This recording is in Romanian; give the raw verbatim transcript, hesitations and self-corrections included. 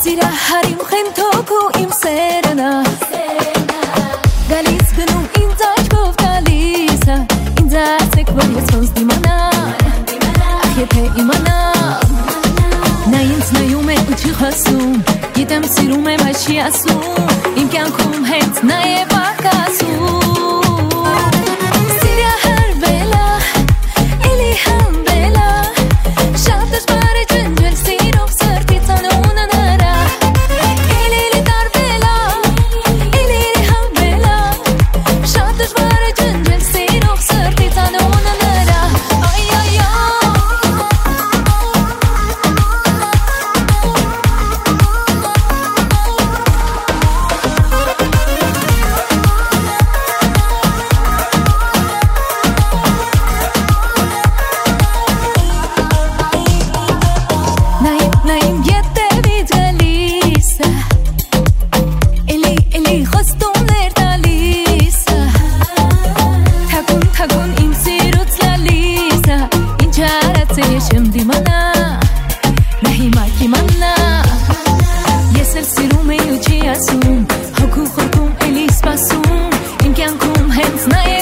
Sira harim khento ku im serana Galis gnu in zach gov galisa In zach ek vol yesons dimana Akhete imana Nains nayume uchi khasum Yidam sirume mashi asum Im kan kum hent naye bakasum Haku khurkum elis basum in kan kum hens nae